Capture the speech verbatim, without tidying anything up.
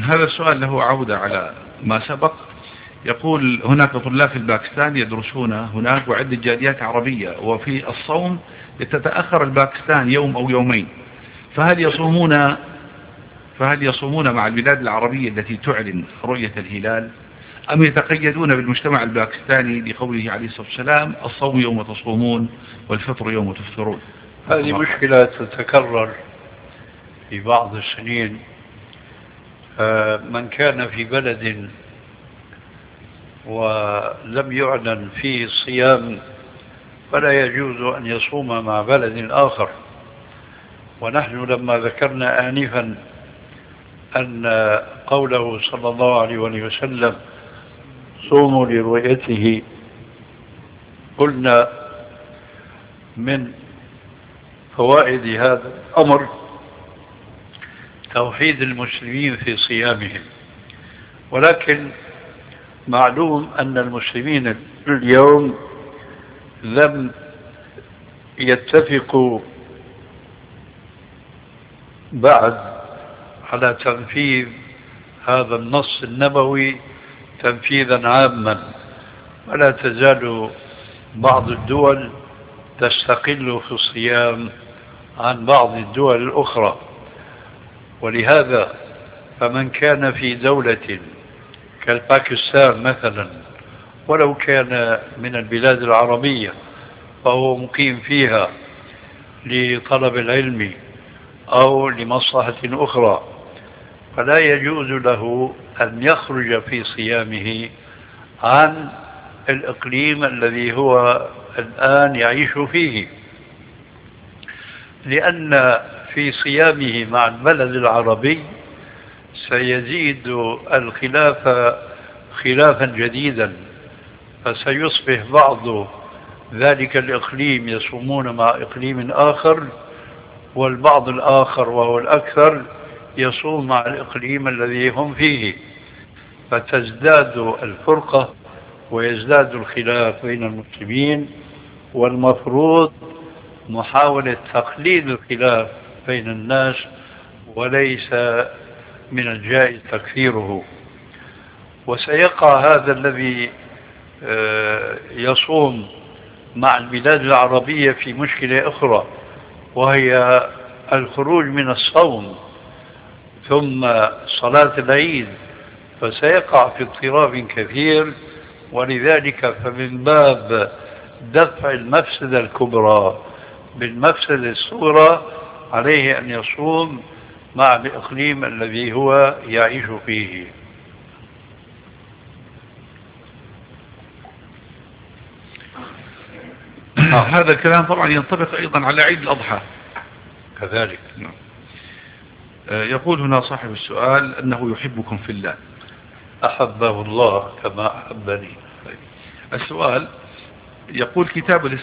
هذا السؤال له عودة على ما سبق. يقول هناك طلاب في الباكستان يدرسون هناك وعدة جاليات عربية، وفي الصوم يتتأخر الباكستان يوم أو يومين، فهل يصومون فهل يصومون مع البلاد العربية التي تعلن رؤية الهلال، أم يتقيدون بالمجتمع الباكستاني لقوله عليه الصلاة والسلام الصوم يوم تصومون والفطر يوم تفطرون؟ هذه مشكلة تتكرر في بعض السنين. من كان في بلد ولم يعلن فيه الصيام فلا يجوز أن يصوم مع بلد آخر. ونحن لما ذكرنا آنفا أن قوله صلى الله عليه وسلم صوموا لرؤيته، قلنا من فوائد هذا الأمر توحيد المسلمين في صيامهم. ولكن معلوم أن المسلمين اليوم لم يتفقوا بعد على تنفيذ هذا النص النبوي تنفيذا عاما، ولا تزال بعض الدول تستقل في الصيام عن بعض الدول الأخرى. ولهذا فمن كان في دولة كالباكستان مثلا، ولو كان من البلاد العربية فهو مقيم فيها لطلب العلم أو لمصلحة أخرى، فلا يجوز له أن يخرج في صيامه عن الإقليم الذي هو الآن يعيش فيه، لأن في صيامه مع البلد العربي سيزيد الخلاف خلافا جديدا، فسيصبح بعض ذلك الإقليم يصومون مع إقليم آخر، والبعض الآخر وهو الأكثر يصوم مع الإقليم الذي هم فيه، فتزداد الفرقة ويزداد الخلاف بين المسلمين. والمفروض محاولة تقليل الخلاف بين الناس، وليس من الجائز تكثيره. وسيقع هذا الذي يصوم مع البلاد العربية في مشكلة أخرى، وهي الخروج من الصوم ثم صلاة العيد، فسيقع في اضطراب كثير. ولذلك فمن باب دفع المفسدة الكبرى بالمفسدة الصغرى عليه أن يصوم مع الإقليم الذي هو يعيش فيه. هذا الكلام طبعا ينطبق أيضا على عيد الأضحى كذلك. يقول هنا صاحب السؤال أنه يحبكم في الله. أحبه الله كما أحبني. السؤال يقول كتاب